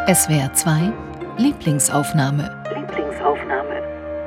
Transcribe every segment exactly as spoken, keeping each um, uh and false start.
S W R zwei Lieblingsaufnahme. Lieblingsaufnahme.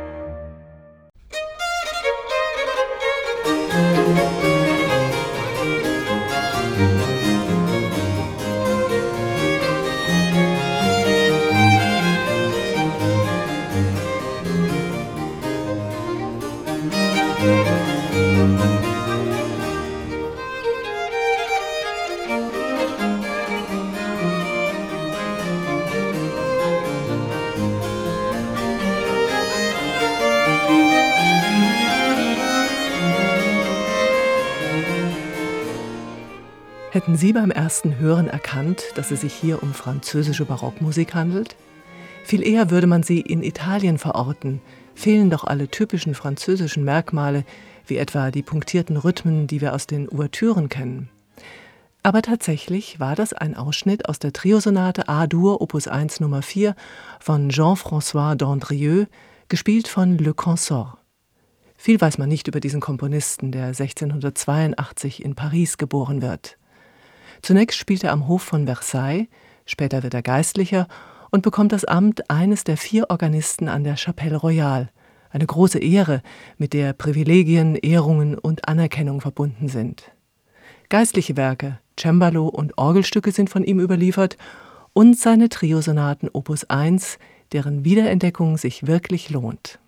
Hätten Sie beim ersten Hören erkannt, dass es sich hier um französische Barockmusik handelt? Viel eher würde man sie in Italien verorten, fehlen doch alle typischen französischen Merkmale, wie etwa die punktierten Rhythmen, die wir aus den Ouvertüren kennen. Aber tatsächlich war das ein Ausschnitt aus der Triosonate A-Dur Opus eins Nummer vier von Jean-François d'Andrieux, gespielt von Le Consort. Viel weiß man nicht über diesen Komponisten, der sechzehnhundertzweiundachtzig in Paris geboren wird. Zunächst spielt er am Hof von Versailles, später wird er Geistlicher und bekommt das Amt eines der vier Organisten an der Chapelle Royale, eine große Ehre, mit der Privilegien, Ehrungen und Anerkennung verbunden sind. Geistliche Werke, Cembalo und Orgelstücke sind von ihm überliefert und seine Triosonaten Opus eins, deren Wiederentdeckung sich wirklich lohnt.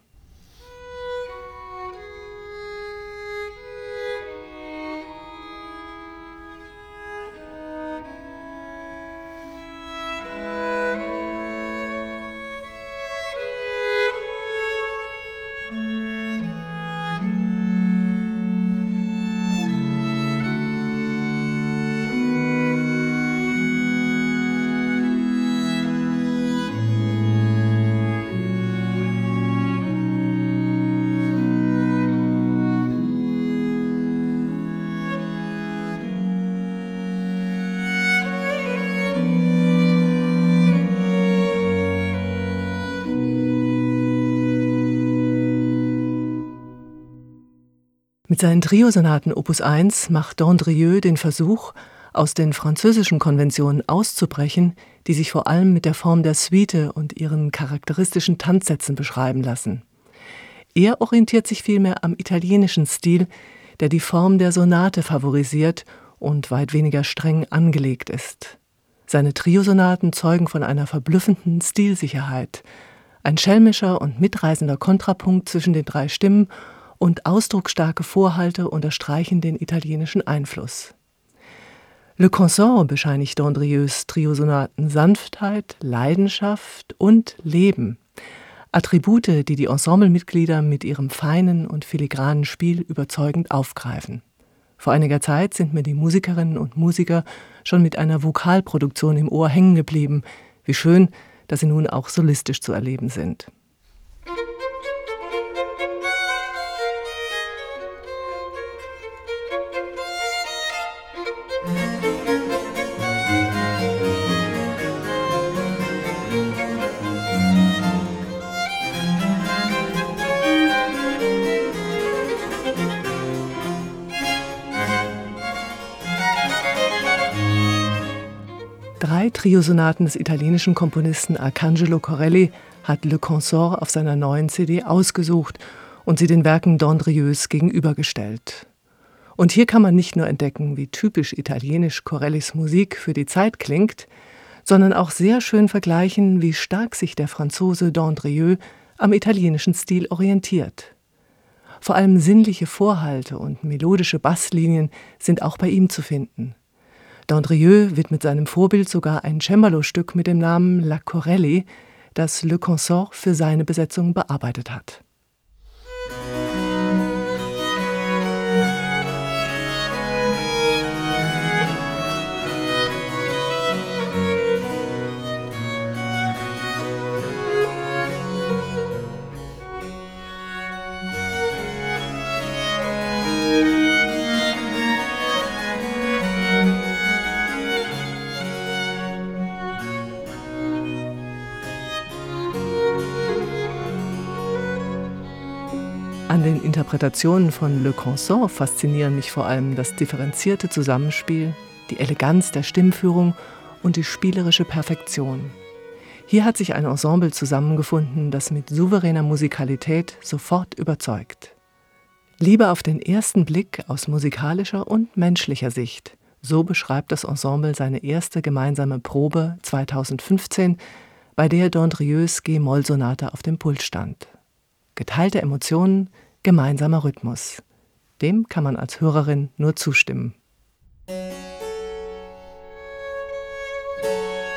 Mit seinen Triosonaten Opus eins macht d'Andrieux den Versuch, aus den französischen Konventionen auszubrechen, die sich vor allem mit der Form der Suite und ihren charakteristischen Tanzsätzen beschreiben lassen. Er orientiert sich vielmehr am italienischen Stil, der die Form der Sonate favorisiert und weit weniger streng angelegt ist. Seine Triosonaten zeugen von einer verblüffenden Stilsicherheit, ein schelmischer und mitreißender Kontrapunkt zwischen den drei Stimmen und ausdrucksstarke Vorhalte unterstreichen den italienischen Einfluss. Le Consort bescheinigt d'Andrieux Triosonaten Sanftheit, Leidenschaft und Leben. Attribute, die die Ensemblemitglieder mit ihrem feinen und filigranen Spiel überzeugend aufgreifen. Vor einiger Zeit sind mir die Musikerinnen und Musiker schon mit einer Vokalproduktion im Ohr hängen geblieben. Wie schön, dass sie nun auch solistisch zu erleben sind. Drei Triosonaten des italienischen Komponisten Arcangelo Corelli hat Le Consort auf seiner neuen C D ausgesucht und sie den Werken d'Andrieux gegenübergestellt. Und hier kann man nicht nur entdecken, wie typisch italienisch Corellis Musik für die Zeit klingt, sondern auch sehr schön vergleichen, wie stark sich der Franzose d'Andrieux am italienischen Stil orientiert. Vor allem sinnliche Vorhalte und melodische Basslinien sind auch bei ihm zu finden. D'Andrieux widmet seinem Vorbild sogar ein Cembalo-Stück mit dem Namen La Corelli, das Le Consort für seine Besetzung bearbeitet hat. An den Interpretationen von Le Consort faszinieren mich vor allem das differenzierte Zusammenspiel, die Eleganz der Stimmführung und die spielerische Perfektion. Hier hat sich ein Ensemble zusammengefunden, das mit souveräner Musikalität sofort überzeugt. Liebe auf den ersten Blick aus musikalischer und menschlicher Sicht. So beschreibt das Ensemble seine erste gemeinsame Probe zweitausendfünfzehn, bei der Dondrieus G-Moll-Sonate auf dem Pult stand. Geteilte Emotionen, gemeinsamer Rhythmus. Dem kann man als Hörerin nur zustimmen.